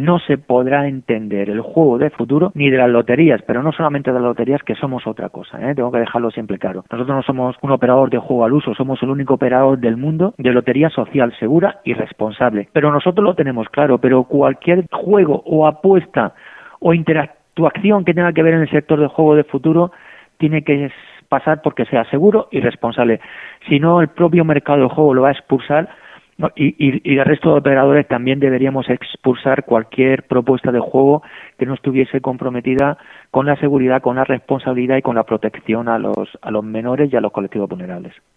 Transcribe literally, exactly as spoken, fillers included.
no se podrá entender el juego de futuro ni de las loterías, pero no solamente de las loterías, que somos otra cosa, ¿eh? Tengo que dejarlo siempre claro. Nosotros no somos un operador de juego al uso, somos el único operador del mundo de lotería social, segura y responsable. Pero nosotros lo tenemos claro, pero cualquier juego o apuesta o interactuación que tenga que ver en el sector del juego de futuro tiene que pasar porque sea seguro y responsable. Si no, el propio mercado del juego lo va a expulsar. No, y, y, y el resto de operadores también deberíamos expulsar cualquier propuesta de juego que no estuviese comprometida con la seguridad, con la responsabilidad y con la protección a los, a los menores y a los colectivos vulnerables.